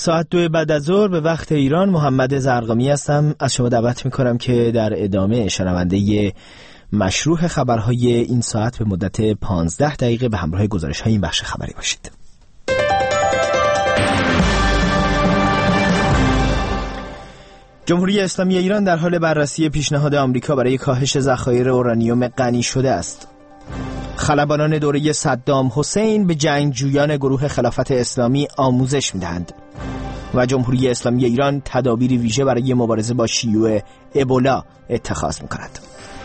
ساعت 2 بعد از ظهر به وقت ایران. محمد زرقامی هستم. از شما دعوت میکنم که در ادامه شنونده مشروح خبرهای این ساعت به مدت 15 دقیقه به همراه گزارش‌های این بخش خبری باشید. جمهوری اسلامی ایران در حال بررسی پیشنهاد آمریکا برای کاهش ذخایر اورانیوم غنی شده است. خلبانان دوره صدام حسین به جنگجویان گروه خلافت اسلامی آموزش می‌دهند و جمهوری اسلامی ایران تدابیر ویژه برای مبارزه با شیوع ابولا اتخاذ می‌کند.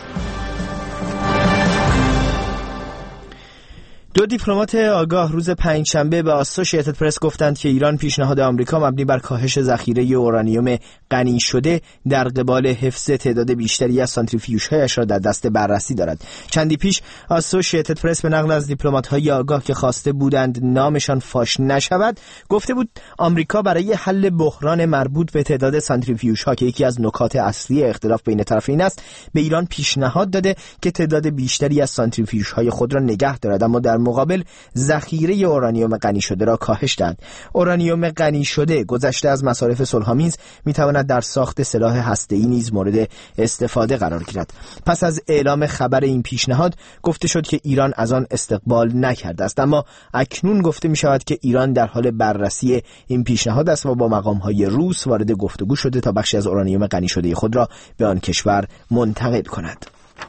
دو دیپلمات آگاه روز پنجشنبه به آسوشییتد پرس گفتند که ایران پیشنهاد آمریکا مبنی بر کاهش ذخیره اورانیوم غنی شده در قبال حفظ تعداد بیشتری از سانتریفیوژهایش را در دست بررسی دارد. چندی پیش آسوشییتد پرس به نقل از دیپلمات‌های آگاه که خواسته بودند نامشان فاش نشود گفته بود آمریکا برای حل بحران مربوط به تعداد سانتریفیوژها که یکی از نکات اصلی اختلاف بین طرفین است به ایران پیشنهاد داده که تعداد بیشتری از سانتریفیوژهای خود را نگه دارد، اما در مقابل ذخیره اورانیوم غنی شده را کاهش داد. اورانیوم غنی شده گذشته از مصارف صلح‌آمیز میتواند در ساخت سلاح هسته‌ای نیز مورد استفاده قرار گیرد. پس از اعلام خبر این پیشنهاد گفته شد که ایران از آن استقبال نکرده است، اما اکنون گفته می شود که ایران در حال بررسی این پیشنهاد است و با مقام‌های روس وارد گفتگو شده تا بخشی از اورانیوم غنی شده خود را به آن کشور منتقل کند.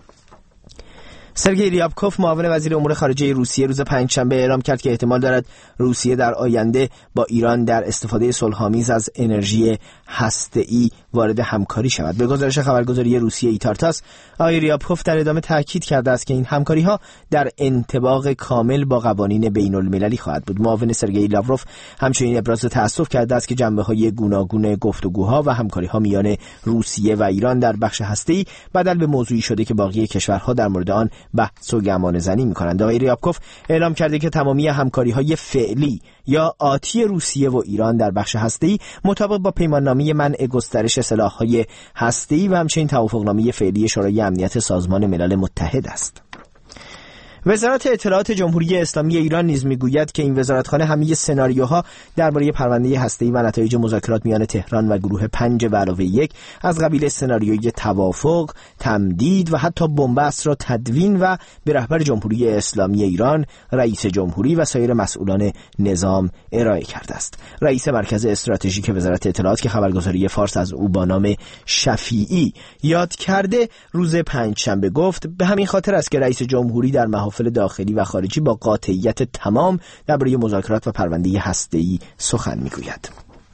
سرگئی ریابکوف معاون وزیر امور خارجه روسیه روز پنجشنبه اعلام کرد که احتمال دارد روسیه در آینده با ایران در استفاده صلح‌آمیز از انرژی هسته‌ای وارد همکاری شود. به گزارش خبرگزاری روسیه ایتارتاس، آقای ریابکوف در ادامه تاکید کرده است که این همکاری‌ها در انطباق کامل با قوانین بین‌المللی خواهد بود. معاون سرگئی لاوروف همچنین ابراز تأسف کرده است که جنبه‌های گوناگون گفتگوها و همکاری‌ها میان روسیه و ایران در بخش هسته‌ای بدل به موضوعی شده که باقی کشورها در مورد آن بحث و گمانه‌زنی می‌کنند. آقای ریابکوف اعلام کرده که تمامی همکاری‌های فعلی یا آتی روسیه و ایران در بخش هسته‌ای مطابق با پیماننامه منع گسترش سلاح‌های هسته‌ای و همچنین توافقنامه فعلی شورای امنیت سازمان ملل متحد است. وزارت اطلاعات جمهوری اسلامی ایران نیز میگوید که این وزارتخانه همه سناریوها درباره پرونده هسته‌ای و نتایج مذاکرات میان تهران و گروه 5+1 از قبیل سناریوی توافق، تمدید و حتی بنبست را تدوین و به رهبر جمهوری اسلامی ایران، رئیس جمهوری و سایر مسئولان نظام ارائه کرده است. رئیس مرکز استراتژیک وزارت اطلاعات که خبرگزاری فارس از او با نام شفیعی یاد کرده روز پنجشنبه گفت به همین خاطر است که رئیس جمهوری در محافل داخلی و خارجی با قاطعیت تمام درباره مذاکرات و پرونده هسته‌ای سخن میگوید.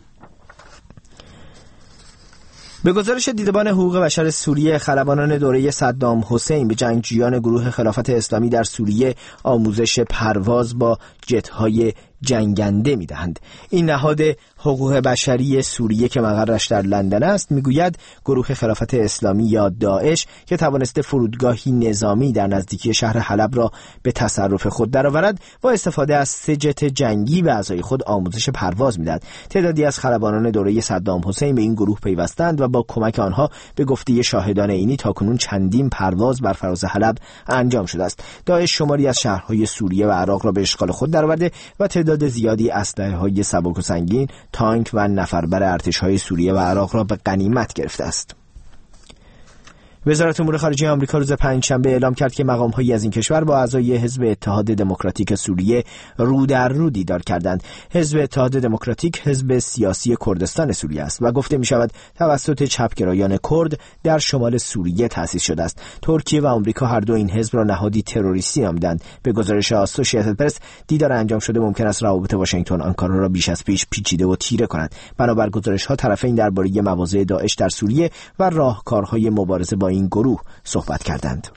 به گزارش دیدبان حقوق بشر سوریه، خلبانان دوره صدام حسین به جنگجویان گروه خلافت اسلامی در سوریه آموزش پرواز با جت‌های جنگنده می‌دهند. این نهاد حقوق بشری سوریه که مقرش در لندن است میگوید گروه خلافت اسلامی یا داعش که توانسته فرودگاهی نظامی در نزدیکی شهر حلب را به تصرف خود درآورد با استفاده از 3 جت جنگی به اعضای خود آموزش پرواز می‌دهد. تعدادی از خلبانان دوره صدام حسین به این گروه پیوستند و با کمک آنها به گفته شاهدان عینی تاکنون چندین پرواز بر فراز حلب انجام شده است. داعش شماری از شهرهای سوریه و عراق را به اشغال خود درآورده و تعداد زیادی اسلحه‌های سبک و سنگین، تانک و نفربر ارتش‌های سوریه و عراق را به غنیمت گرفته است. وزارت امور خارجه آمریکا روز پنجشنبه اعلام کرد که مقام‌هایی از این کشور با اعضای حزب اتحاد دموکراتیک سوریه رو در رو دیدار کردند. حزب اتحاد دموکراتیک حزب سیاسی کردستان سوریه است و گفته می‌شود توسط چپگرایان کرد در شمال سوریه تأسیس شده است. ترکیه و آمریکا هر دو این حزب را نهادی تروریستی نامیدند. به گزارش آسوشییتد پرس، دیدار انجام شده ممکن است روابط واشنگتن آنکارا را بیش از پیش پیچیده و تیره کند. بنابر گزارش‌ها طرفین درباره مواضع داعش در سوریه و راهکارهای مبارزه با این گروه صحبت کردند.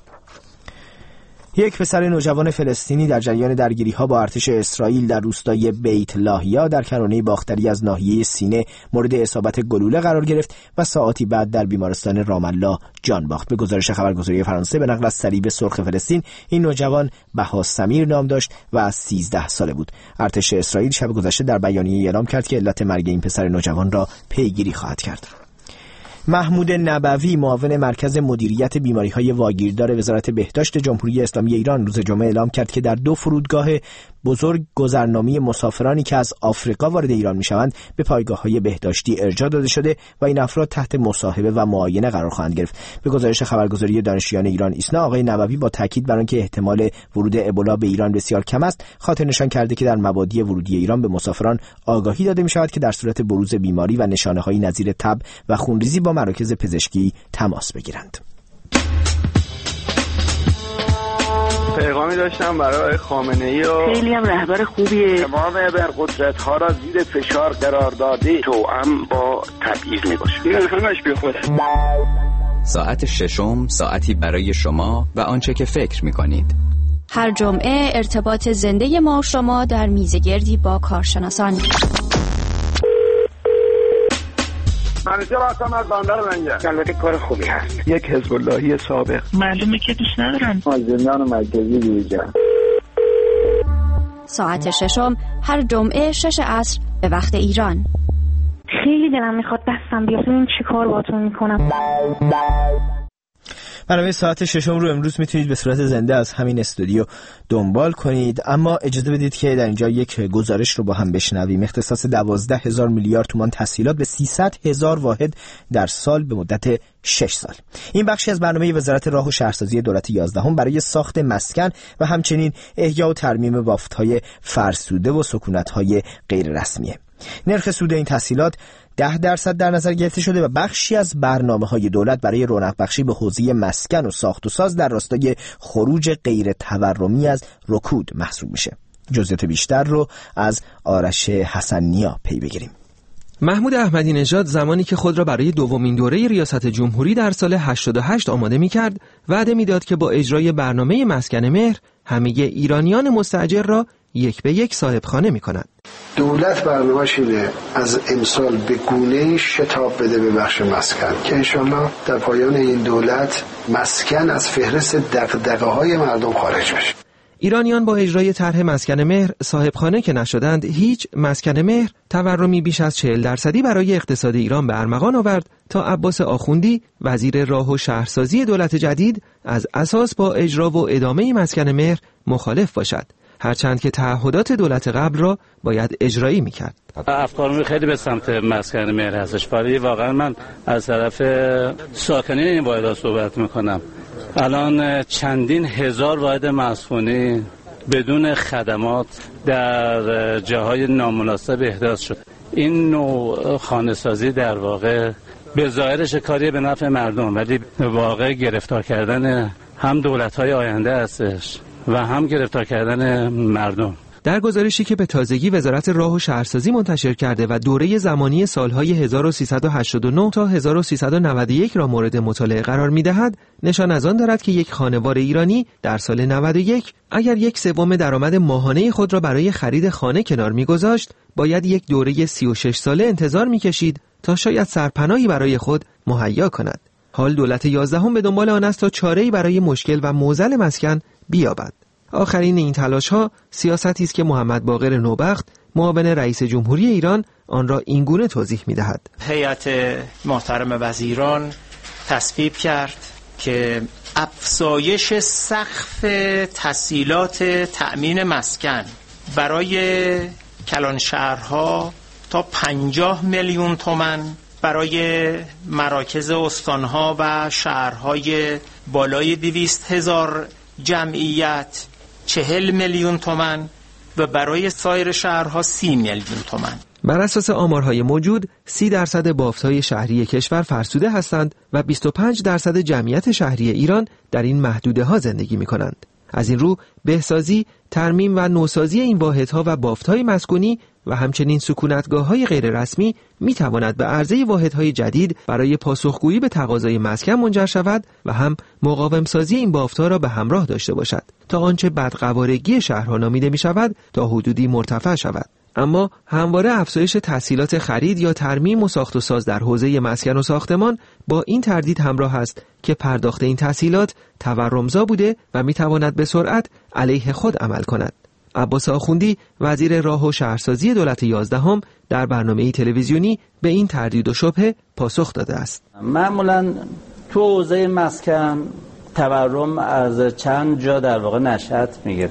یک پسر نوجوان فلسطینی در جریان درگیری‌ها با ارتش اسرائیل در روستای بیت لاهیا در کرانه باختری از ناحیه سینه مورد اصابت گلوله قرار گرفت و ساعاتی بعد در بیمارستان رام الله جان باخت. به گزارش خبرگزاری فرانسه به نقل از صلیب سرخ فلسطین، این نوجوان بها سمیر نام داشت و از 13 ساله بود. ارتش اسرائیل شب گذشته در بیانیه اعلام کرد که علت مرگ این پسر نوجوان را پیگیری خواهد کرد. محمود نبوی معاون مرکز مدیریت بیماری‌های واگیردار وزارت بهداشت جمهوری اسلامی ایران روز جمعه اعلام کرد که در 2 فرودگاه بزرگ گذرنامه مسافرانی که از آفریقا وارد ایران میشوند به پایگاه‌های بهداشتی ارجاع داده شده و این افراد تحت مصاحبه و معاینه قرار خواهند گرفت. به گزارش خبرگزاری دانشجویان ایران ایسنا، آقای نووی با تاکید بر آنکه احتمال ورود ابولا به ایران بسیار کم است، خاطر نشان کرده که در مبادی ورودی ایران به مسافران آگاهی داده می‌شود که در صورت بروز بیماری و نشانه‌هایی نظیر تب و خونریزی با مراکز پزشکی تماس بگیرند. پیغامی داشتم برای خامنه‌ای و خیلی هم رهبر خوبیه. تمام ابرقدرت‌ها را زیر فشار قرار داده، توأم با تبعیض میباشه. این همش بیخوده. ساعت ششم، ساعتی برای شما و آنچه که فکر می‌کنید. هر جمعه ارتباط زنده ما و شما در میزگردی با کارشناسان. منیجر هستم از بندر منجر. البته کار خوبی هست. یک حزب اللهی سابق. معلومه که دوست ندارم. از زندان مرکزی بیرون. ساعت ششم هر جمعه 6 عصر به وقت ایران. خیلی دلم میخواد دستم بیاد. این چیکار باهاتون میکنم؟ برنامه ساعت ششم رو امروز میتونید به صورت زنده از همین استودیو دنبال کنید، اما اجازه بدید که در اینجا یک گزارش رو با هم بشنویم. اختصاص 12,000 میلیارد تومان تسهیلات به 300,000 واحد در سال به مدت 6 سال. این بخشی از برنامه وزارت راه و شهرسازی دولت 11 برای ساخت مسکن و همچنین احیا و ترمیم بافت‌های فرسوده و سکونت‌های غیر رسمیه. نرخ سود این تسهیلات 10% در نظر گرفته شده و بخشی از برنامه‌های دولت برای رونق بخشی به حوزه مسکن و ساخت و ساز در راستای خروج غیر تورمی از رکود محسوب میشه. جزئیات بیشتر رو از آرش حسن‌نیا پی بگیریم. محمود احمدی نژاد زمانی که خود را برای دومین دوره ریاست جمهوری در سال 88 آماده می‌کرد، وعده می‌داد که با اجرای برنامه مسکن مهر همه ایرانیان مستاجر را یک به یک صاحب خانه می‌کند. دولت برنامه‌اش اینه از امسال به گونه‌ای شتاب بده به بخش مسکن که انشالله در پایان این دولت مسکن از فهرست دغدغه‌های مردم خارج بشه. ایرانیان با اجرای طرح مسکن مهر صاحب خانه که نشدند، هیچ مسکن مهر تورمی بیش از 40% برای اقتصاد ایران به ارمغان آورد تا عباس آخوندی وزیر راه و شهرسازی دولت جدید از اساس با اجرا و ادامه مسکن مهر مخالف باشد، هرچند که تعهدات دولت قبل را باید اجرایی میکرد. افکارم خیلی به سمت مسکن مهر هستش، ولی واقعا من از طرف ساکنین این واحدها صحبت میکنم. الان چندین هزار واحد مسکونی بدون خدمات در جاهای نامناسب احداث شد. این نوع خانه‌سازی در واقع به ظاهرش کاری به نفع مردم، ولی به واقع گرفتار کردن هم دولت‌های آینده هستش و هم گرفتار کردن مردم. در گزارشی که به تازگی وزارت راه و شهرسازی منتشر کرده و دوره زمانی سالهای 1389 تا 1391 را مورد مطالعه قرار می‌دهد، نشان از آن دارد که یک خانوار ایرانی در سال 91 اگر 1/3 درآمد ماهانه خود را برای خرید خانه کنار می‌گذاشت، باید یک دوره 36 ساله انتظار می‌کشید تا شاید سرپناهی برای خود مهیا کند. حال دولت 11 به دنبال آن است تا چاره‌ای برای مشکل و معضل مسکن بیابد. آخرین این تلاش‌ها سیاستی است که محمد باقر نوبخت معاون رئیس جمهوری ایران آن را اینگونه توضیح می‌دهد. هیئت محترم وزیران تصویب کرد که افزایش سقف تسهیلات تأمین مسکن برای کلانشهرها تا 50 میلیون تومان، برای مراکز استانها و شهرهای بالای 200,000 جمعیت 40 میلیون تومان و برای سایر شهرها 30 میلیون تومان. بر اساس آمارهای موجود 30% بافت‌های شهری کشور فرسوده هستند و 25% جمعیت شهری ایران در این محدوده‌ها زندگی می‌کنند. از این رو بهسازی، ترمیم و نوسازی این واحدها و بافت‌های مسکونی و همچنین سکونتگاه‌های غیر رسمی می‌تواند به عرضه واحدهای جدید برای پاسخگویی به تقاضای مسکن منجر شود و هم مقاوم‌سازی این بافت‌ها را به همراه داشته باشد تا آنچه بدقوارگی شهرها نامیده می‌شود تا حدودی مرتفع شود. اما همواره افزایش تسهیلات خرید یا ترمیم و ساخت و ساز در حوزه مسکن و ساختمان با این تردید همراه است که پرداخت این تسهیلات تورمزا بوده و می‌تواند به سرعت علیه خود عمل کند. عباس آخوندی وزیر راه و شهرسازی دولت 11 در برنامه تلویزیونی به این تردید و شبهه پاسخ داده است. معمولاً تو حوزه مسکن تورم از چند جا در واقع نشأت میگیره.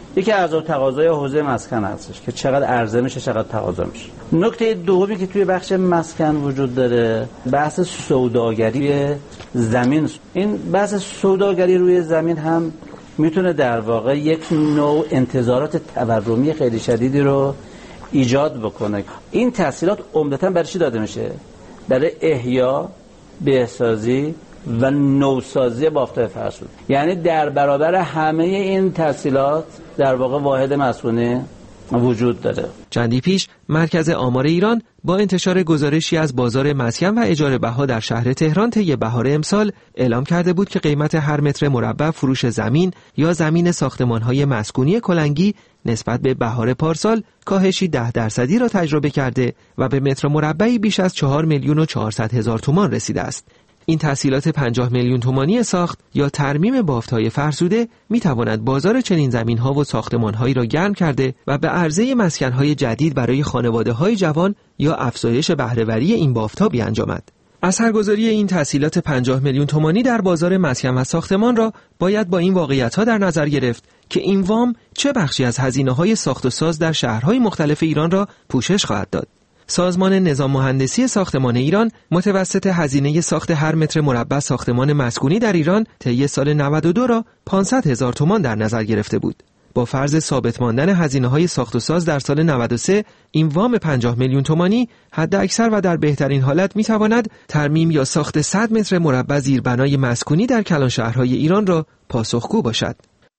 یکی عرضه و تقاضای حوزه مسکن هستش که چقدر عرضه میشه چقدر تقاضا میشه. نکته دومی که توی بخش مسکن وجود داره بحث سوداگری زمین. این بحث سوداگری روی زمین هم میتونه در واقع یک نوع انتظارات تورمی خیلی شدیدی رو ایجاد بکنه. این تسهیلات عمدتاً برای چی داده میشه؟ برای احیا، بهسازی و نوسازی بافت‌های فرسوده. یعنی در برابر همه این تسهیلات در واقع واحد مسکونی وجود داره. چندی پیش مرکز آمار ایران با انتشار گزارشی از بازار مسکن و اجاره بها در شهر تهران طی بهار امسال اعلام کرده بود که قیمت هر متر مربع فروش زمین یا زمین ساختمان‌های مسکونی کلنگی نسبت به بهار پارسال کاهشی 10% را تجربه کرده و به متر مربعی بیش از 4,400,000 تومان رسیده است. این تسهیلات 50 میلیون تومانی ساخت یا ترمیم بافت‌های فرسوده می‌تواند بازار چنین زمین‌ها و ساختمان‌هایی را گرم کرده و به عرضه مسکن‌های جدید برای خانواده‌های جوان یا افزایش بهره‌وری این بافت‌ها بیانجامد. اثرگذاری این تسهیلات 50 میلیون تومانی در بازار مسکن و ساختمان را باید با این واقعیت‌ها در نظر گرفت که این وام چه بخشی از هزینه‌های ساخت و ساز در شهرهای مختلف ایران را پوشش خواهد داد. سازمان نظام مهندسی ساختمان ایران متوسط هزینه ساخت هر متر مربع ساختمان مسکونی در ایران طی سال 92 را 500,000 تومان در نظر گرفته بود. با فرض ثابت ماندن هزینه‌های ساخت و ساز در سال 93 این وام 50 میلیون تومانی حد اکثر و در بهترین حالت می‌تواند ترمیم یا ساخت 100 متر مربع زیربنای مسکونی در کلان شهرهای ایران را پاسخگو باشد.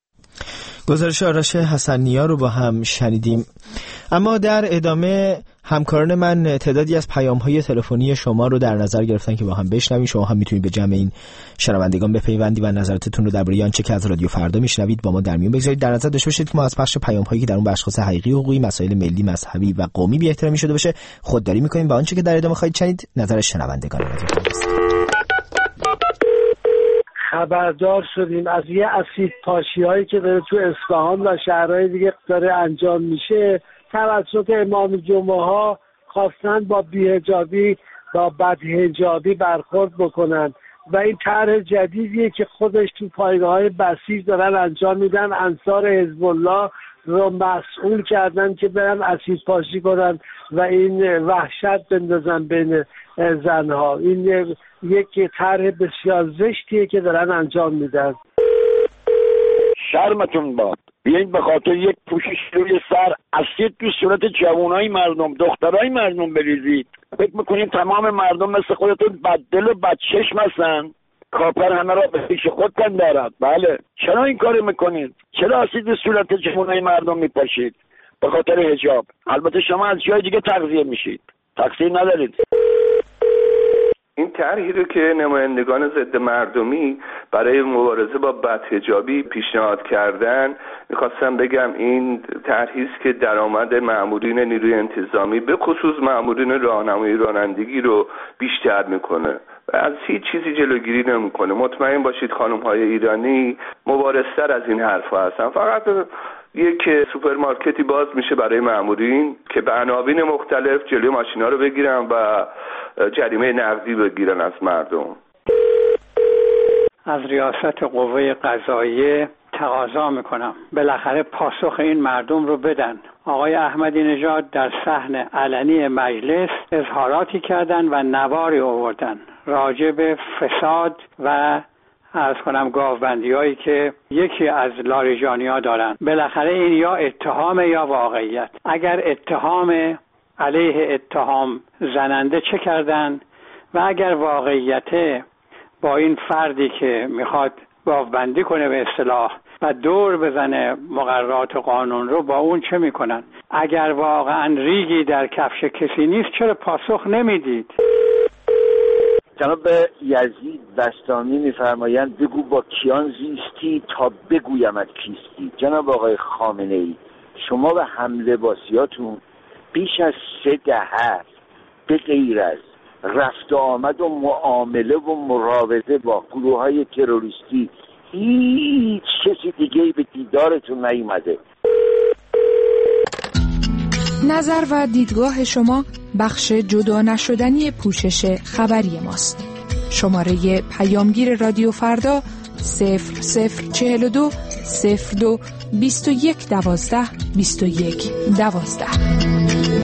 گزارش آرش حسن‌نیا رو با هم شنیدیم. اما در ادامه همکاران من تعدادی از پیام‌های تلفنی شما رو در نظر گرفتن که با هم بشنویم. شما هم میتونید به جمع این شنوندگان بپیوندید و نظراتتون رو درباره آنچه که از رادیو فردا میشنوید با ما در میون بگذارید. در نظر داشته باشید که ما از پخش پیام‌هایی که در اون به اشخاص حقیقی، حقوقی، مسائل ملی، مذهبی و قومی بی‌احترامی شده باشه خودداری می‌کنیم و آنچه که در ادامه خواهید شنید نظر شنوندگان رادیو فرداست. خبردار شدیم از یه اسید پاشی‌هایی که داره تو اصفهان و شهرهای دیگه داره انجام میشه. توسط امام جمعه ها خواستن با بی‌حجابی با بدحجابی برخورد بکنن و این طرح جدیدیه که خودش تو پایگاه‌های بسیج دارن انجام میدن. انصار حزب الله رو مسئول کردن که برن اسید پاشی کنن و این وحشت بندازن بین زنها. این یک طرح بسیار زشتیه که دارن انجام میدن. شرمتون باد. بیاین به خاطر یک پوشش روی سر اسید تو صورت جوانای مردم، دخترای مردم بریزید. فکر میکنین تمام مردم مثل خودتون بددل و بدچشم هستن؟ کافر همه را به پیش خود پندارد. بله، چرا این کار میکنید؟ چرا اسید به صورت جوانای مردم میپاشید؟ به خاطر حجاب. البته شما از جای دیگه تغذیه میشید، تقصیر ندارید. این طرحی رو که نمایندگان ضد مردمی برای مبارزه با بدحجابی پیشنهاد کردن، میخواستم بگم این طرحی است که درآمد مأمورین نیروی انتظامی به خصوص مأمورین راهنمایی رانندگی رو بیشتر میکنه و از هیچ چیزی جلوگیری نمیکنه. مطمئن باشید خانم‌های ایرانی مبارزتر از این حرفا هستن. فقط یک سوپرمارکتی باز میشه برای مأمورین که به عناوین مختلف جلوی ماشینا رو بگیرن و جریمه نقدی بگیرن از مردم. از ریاست قوه قضاییه تقاضا میکنم بالاخره پاسخ این مردم رو بدن. آقای احمدی نژاد در صحن علنی مجلس اظهاراتی کردن و نواری آوردن راجع به فساد و عرض کنم گاوبندی هایی که یکی از لاریجانی ها دارن. بالاخره این یا اتهام یا واقعیت. اگر اتهام علیه اتهام زننده چه کردن و اگر واقعیت با این فردی که میخواد گاوبندی کنه به اصطلاح و دور بزنه مقررات قانون رو با اون چه میکنن؟ اگر واقعا ریگی در کفش کسی نیست چرا پاسخ نمیدید؟ جناب یزید بستامی میفرمایند بگو با کیان زیستی تا بگویمت کیستی. جناب آقای خامنه ای، شما به هملباسیاتون بیش از 3 دهه به غیر از رفت و آمد و معامله و مراوده با گروه‌های تروریستی هیچ چیزی دیگه‌ای به دیدارتون نیومده. نظر و دیدگاه شما بخش جدا نشدنی پوشش خبری ماست. شماره پیامگیر رادیو فردا 0042 02 21 12 21 12.